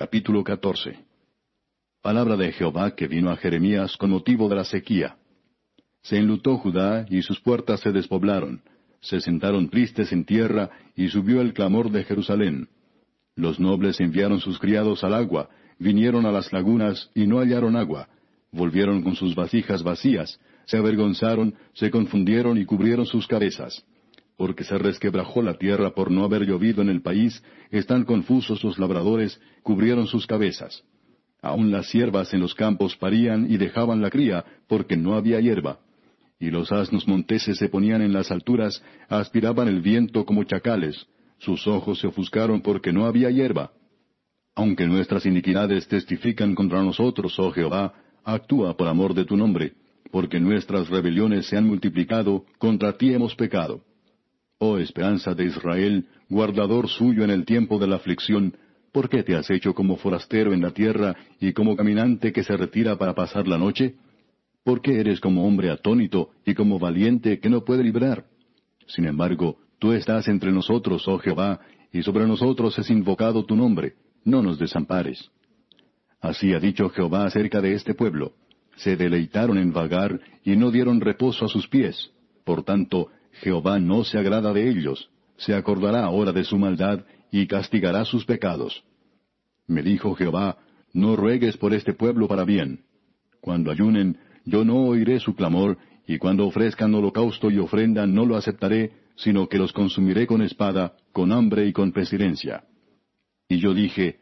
Capítulo 14. Palabra de Jehová que vino a Jeremías con motivo de la sequía. Se enlutó Judá, y sus puertas se despoblaron. Se sentaron tristes en tierra, y subió el clamor de Jerusalén. Los nobles enviaron sus criados al agua, vinieron a las lagunas, y no hallaron agua. Volvieron con sus vasijas vacías, se avergonzaron, se confundieron y cubrieron sus cabezas. Porque se resquebrajó la tierra por no haber llovido en el país, están confusos los labradores, cubrieron sus cabezas. Aun las siervas en los campos parían y dejaban la cría, porque no había hierba. Y los asnos monteses se ponían en las alturas, aspiraban el viento como chacales. Sus ojos se ofuscaron porque no había hierba. Aunque nuestras iniquidades testifican contra nosotros, oh Jehová, actúa por amor de tu nombre, porque nuestras rebeliones se han multiplicado, contra ti hemos pecado. Oh esperanza de Israel, guardador suyo en el tiempo de la aflicción, ¿por qué te has hecho como forastero en la tierra y como caminante que se retira para pasar la noche? ¿Por qué eres como hombre atónito y como valiente que no puede librar? Sin embargo, tú estás entre nosotros, oh Jehová, y sobre nosotros es invocado tu nombre. No nos desampares. Así ha dicho Jehová acerca de este pueblo. Se deleitaron en vagar y no dieron reposo a sus pies. Por tanto, Jehová no se agrada de ellos. Se acordará ahora de su maldad y castigará sus pecados. Me dijo Jehová, no ruegues por este pueblo para bien. Cuando ayunen, yo no oiré su clamor, y cuando ofrezcan holocausto y ofrenda no lo aceptaré, sino que los consumiré con espada, con hambre y con pestilencia. Y yo dije,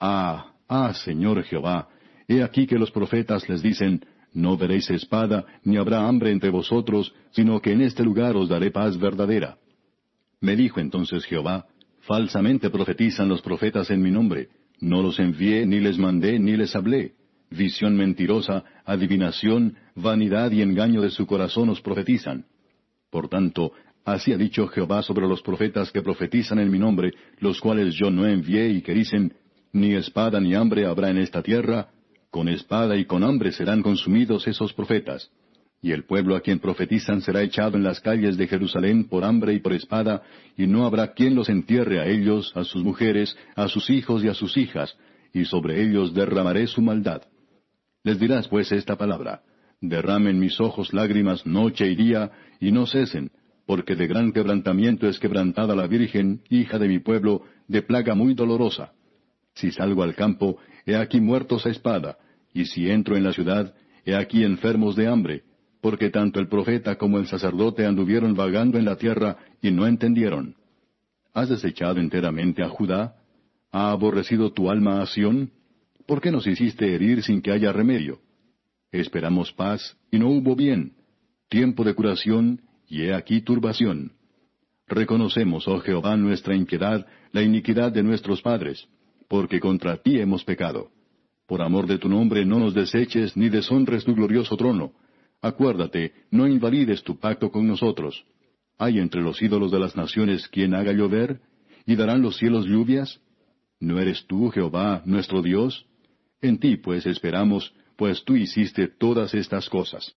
Señor Jehová, he aquí que los profetas les dicen, no veréis espada, ni habrá hambre entre vosotros, sino que en este lugar os daré paz verdadera. Me dijo entonces Jehová, falsamente profetizan los profetas en mi nombre, no los envié, ni les mandé, ni les hablé. Visión mentirosa, adivinación, vanidad y engaño de su corazón os profetizan. Por tanto, así ha dicho Jehová sobre los profetas que profetizan en mi nombre, los cuales yo no envié y que dicen, ni espada ni hambre habrá en esta tierra, con espada y con hambre serán consumidos esos profetas. Y el pueblo a quien profetizan será echado en las calles de Jerusalén por hambre y por espada, y no habrá quien los entierre a ellos, a sus mujeres, a sus hijos y a sus hijas, y sobre ellos derramaré su maldad. Les dirás pues esta palabra, derramen mis ojos lágrimas noche y día, y no cesen, porque de gran quebrantamiento es quebrantada la Virgen, hija de mi pueblo, de plaga muy dolorosa. Si salgo al campo, he aquí muertos a espada, y si entro en la ciudad, he aquí enfermos de hambre, porque tanto el profeta como el sacerdote anduvieron vagando en la tierra, y no entendieron. ¿Has desechado enteramente a Judá? ¿Ha aborrecido tu alma a Sión? ¿Por qué nos hiciste herir sin que haya remedio? Esperamos paz, y no hubo bien. Tiempo de curación, y he aquí turbación. Reconocemos, oh Jehová, nuestra impiedad, la iniquidad de nuestros padres, porque contra ti hemos pecado. Por amor de tu nombre no nos deseches, ni deshonres tu glorioso trono. Acuérdate, no invalides tu pacto con nosotros. ¿Hay entre los ídolos de las naciones quien haga llover? ¿Y darán los cielos lluvias? ¿No eres tú, Jehová, nuestro Dios? En ti pues esperamos, pues tú hiciste todas estas cosas.